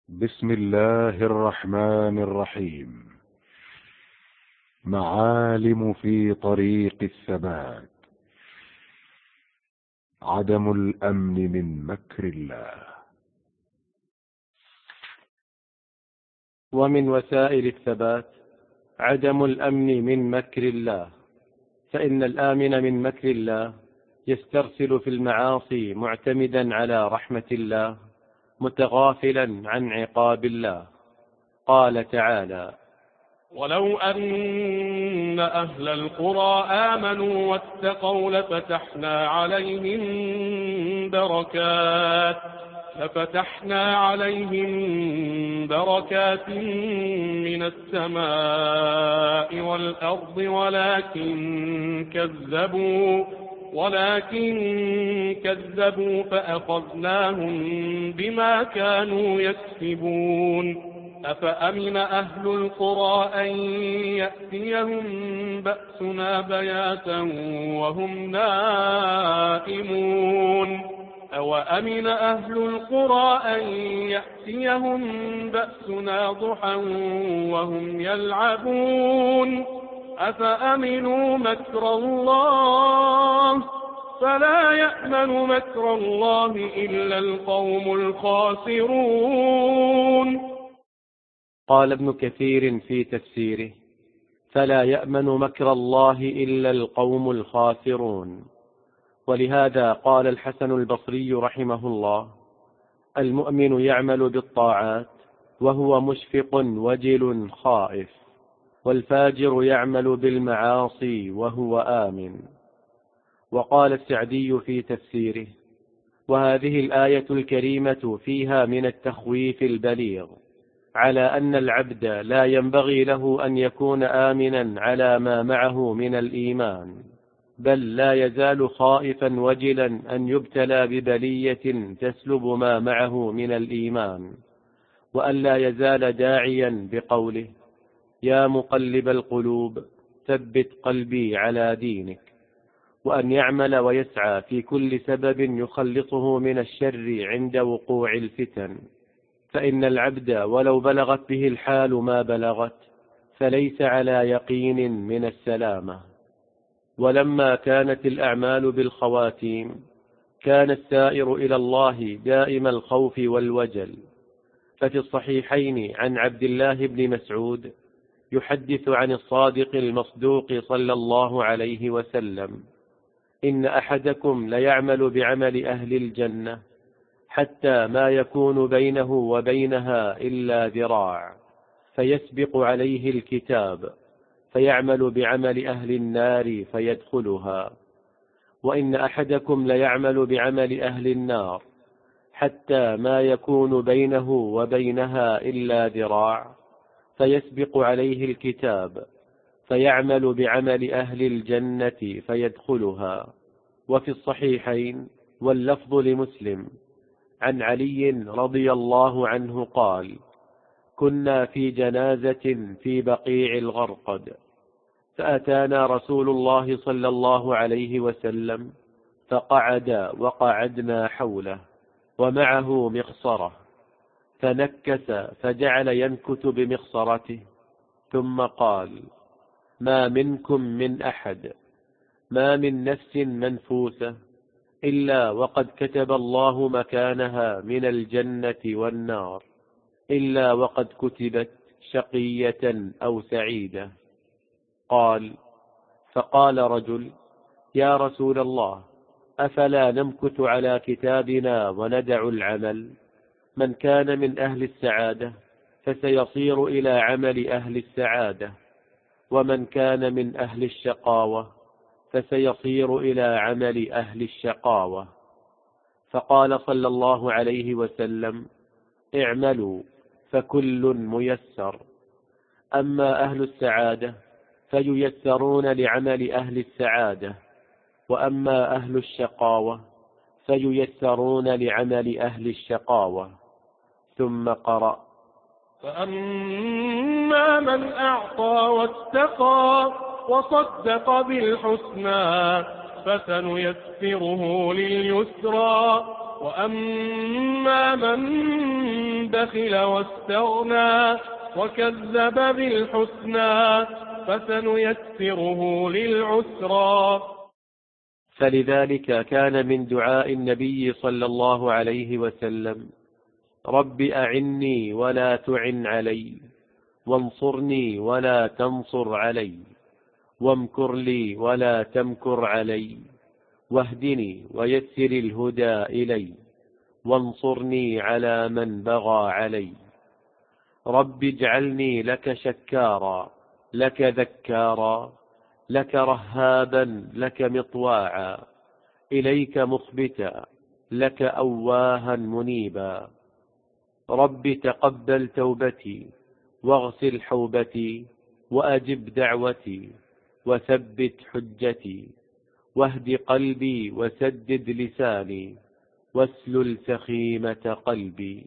بسم الله الرحمن الرحيم. معالم في طريق الثبات. عدم الأمن من مكر الله. ومن وسائل الثبات عدم الأمن من مكر الله، فإن الآمن من مكر الله يسترسل في المعاصي معتمدا على رحمة الله متغافلا عن عقاب الله. قال تعالى: ولو أن أهل القرى آمنوا واتقوا لفتحنا عليهم بركات من السماء والأرض ولكن كذبوا فأخذناهم بما كانوا يكسبون. أفأمن أهل القرى أن يأتيهم بأسنا بياتا وهم نائمون أوأمن أهل القرى أن يأتيهم بأسنا ضحى وهم يلعبون أفأمنوا مكر الله فلا يأمن مكر الله إلا القوم الخاسرون. قال ابن كثير في تفسيره: فلا يأمن مكر الله إلا القوم الخاسرون. ولهذا قال الحسن البصري رحمه الله: المؤمن يعمل بالطاعات وهو مشفق وجل خائف، والفاجر يعمل بالمعاصي وهو آمن. وقال السعدي في تفسيره: وهذه الآية الكريمة فيها من التخويف البليغ على أن العبد لا ينبغي له أن يكون آمنا على ما معه من الإيمان، بل لا يزال خائفا وجلا أن يبتلى ببلية تسلب ما معه من الإيمان، وأن لا يزال داعيا بقوله: يا مقلب القلوب ثبت قلبي على دينك، وأن يعمل ويسعى في كل سبب يخلصه من الشر عند وقوع الفتن، فإن العبد ولو بلغت به الحال ما بلغت فليس على يقين من السلامة. ولما كانت الأعمال بالخواتيم كان السائر إلى الله دائم الخوف والوجل. ففي الصحيحين عن عبد الله بن مسعود يحدث عن الصادق المصدوق صلى الله عليه وسلم: إن أحدكم ليعمل بعمل أهل الجنة حتى ما يكون بينه وبينها إلا ذراع، فيسبق عليه الكتاب فيعمل بعمل أهل النار فيدخلها. وإن أحدكم ليعمل بعمل أهل النار حتى ما يكون بينه وبينها إلا ذراع، فيسبق عليه الكتاب فيعمل بعمل أهل الجنة فيدخلها. وفي الصحيحين واللفظ لمسلم عن علي رضي الله عنه قال: كنا في جنازة في بقيع الغرقد، فأتانا رسول الله صلى الله عليه وسلم فقعد وقعدنا حوله ومعه مخصرة، فنكس فجعل ينكت بمخصرته، ثم قال: ما منكم من أحد، ما من نفس منفوسة إلا وقد كتب الله مكانها من الجنة والنار، إلا وقد كتبت شقية أو سعيدة. قال: فقال رجل: يا رسول الله، أفلا نمكث على كتابنا وندع العمل؟ من كان من أهل السعادة فسيصير إلى عمل أهل السعادة، ومن كان من أهل الشقاوة فسيصير إلى عمل أهل الشقاوة. فقال صلى الله عليه وسلم: اعملوا فكل ميسر. أما أهل السعادة فييسرون لعمل أهل السعادة، وأما أهل الشقاوة فييسرون لعمل أهل الشقاوة. ثم قرأ: فأما من أعطى واتقى وصدق بالحسنى فسنيسره لليسرى وأما من بخل واستغنى وكذب بالحسنى فسنيسره للعسرى. فلذلك كان من دعاء النبي صلى الله عليه وسلم: رب أعني ولا تعن علي، وانصرني ولا تنصر علي، وامكر لي ولا تمكر علي، واهدني ويسر الهدى إلي، وانصرني على من بغى علي. رب اجعلني لك شكارا، لك ذكارا، لك رهابا، لك مطواعا، إليك مخبتا، لك أواها منيبا. رب تقبل توبتي، واغسل حوبتي، وأجب دعوتي، وثبت حجتي، واهد قلبي، وسدد لساني، واسلل سخيمة قلبي.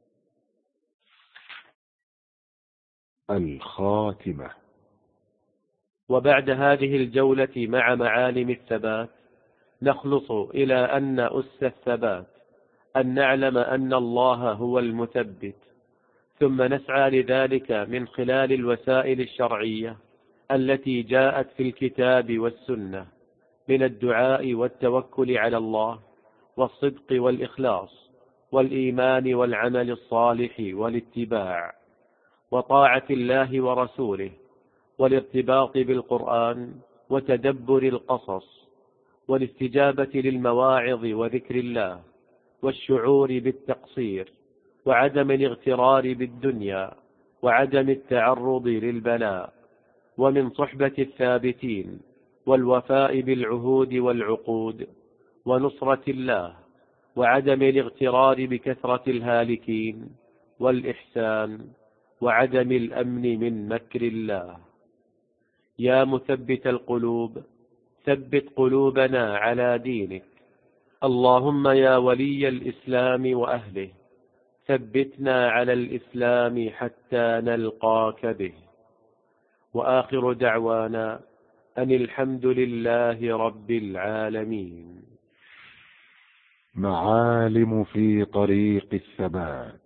الخاتمة. وبعد هذه الجولة مع معالم الثبات نخلص إلى أن أس الثبات أن نعلم أن الله هو المثبت، ثم نسعى لذلك من خلال الوسائل الشرعية التي جاءت في الكتاب والسنة من الدعاء والتوكل على الله، والصدق والإخلاص، والإيمان والعمل الصالح والاتباع، وطاعة الله ورسوله، والارتباط بالقرآن، وتدبر القصص، والاستجابة للمواعظ وذكر الله، والشعور بالتقصير، وعدم الاغترار بالدنيا، وعدم التعرض للبلاء، ومن صحبة الثابتين، والوفاء بالعهود والعقود، ونصرة الله، وعدم الاغترار بكثرة الهالكين، والإحسان، وعدم الأمن من مكر الله. يا مثبت القلوب، ثبت قلوبنا على دينك. اللهم يا ولي الإسلام وأهله، ثبتنا على الإسلام حتى نلقاك به. وآخر دعوانا أن الحمد لله رب العالمين. معالم في طريق الثبات.